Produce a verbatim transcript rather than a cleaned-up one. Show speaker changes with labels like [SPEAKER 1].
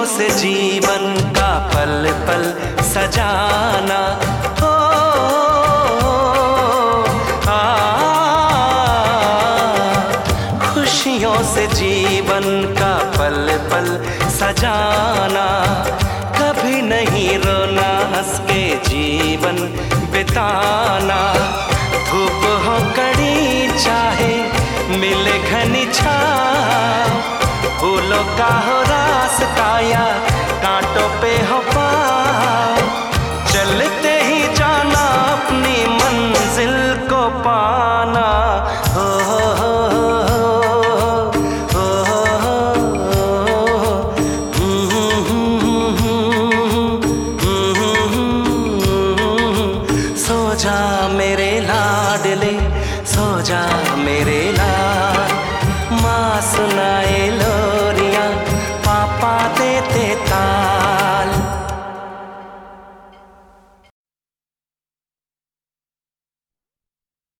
[SPEAKER 1] से जीवन का पल पल सजाना। हो आ, खुशियों से जीवन का पल पल सजाना। कभी नहीं रोना, हंस के जीवन बिताना। धूप हो कड़ी चाहे मिले घनी छाँव, फूलों का हो रास्ता या कांटों पे हो पाँव, चलते ही जाना अपनी मंजिल को पाना। हो हो हो हो। सो जा मेरे लाडले, सो जा मेरे लाड, माँ सुनाए लोरियां, पापा देते